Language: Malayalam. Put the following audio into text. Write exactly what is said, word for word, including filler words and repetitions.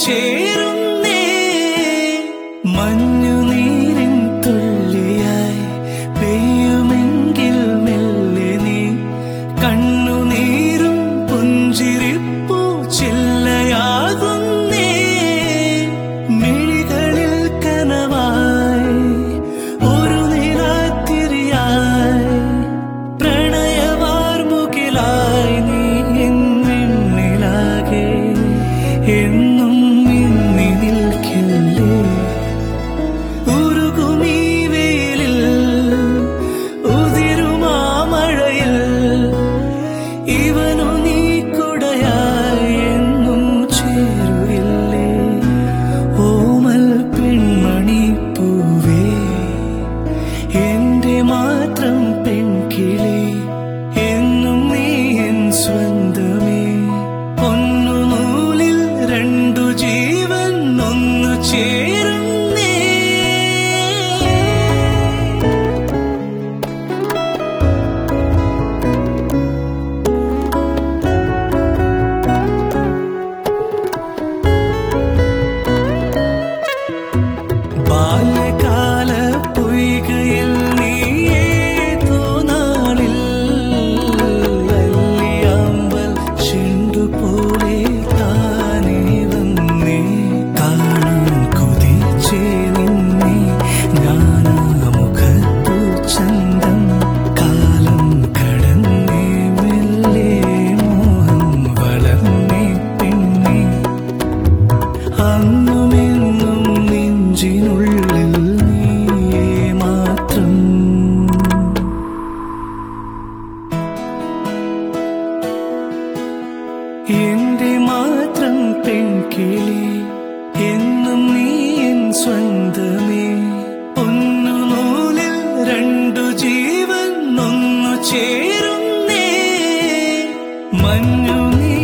ചേരുന്നേ. മഞ്ഞുനീരിൻ തുള്ളിയായി പെയ്യുമെങ്കിൽ മെല്ലെ നീ കണ്ണുനീരും പുഞ്ചിരിപ്പൂ ചില്ലയാകുന്നേ. മിഴികളിൽ കനവായി ഒരു നിലാത്തിരിയായി പ്രണയവാർമുകിലായി നീ എന്നിലാകെ എന്നും മിന്നി നിൽക്കില്ലേ. ഉരുകുമീ വെയിലിൽ ഉതിരുമാ മഴയിൽ ഇവനു നീ കുടയായി എന്നും ചേരുകില്ലേ. ഓമൽ പെൺമണി പൂവേ, എന്റെ മാത്രം പെൺകിളി, എന്നും നീ എൻ സ്വന്തമേ. പൊന്നുനൂലിൽ രണ്ടു ജീവൻ ഒന്നു ചേരുന്നേ. ബാല്യകാല പൊയ്കയിൽ നീ ഏതോ നാളിൽ അല്ലിയാമ്പൽ ചെണ്ടുപോലെ താനേ വന്നേ. കാണാൻ കൊതിച്ചേ നിന്നെ ഞാനാ മുഖത്തു ചന്തം. കാലം കടന്നേ മെല്ലെ മോഹം വളർന്നേ പെണ്ണേ. അന്നുമെന്നും നെഞ്ചിനുള്ളിൽ നീയേ മാത്രം. എന്റെ മാത്രം പെൺകിളി, എന്നും നീ എൻ സ്വന്തമേ. പൊന്നുനൂലിൽ രണ്ടു ജീവൻ ഒന്നു ചേരുന്നേ. മഞ്ഞു നീ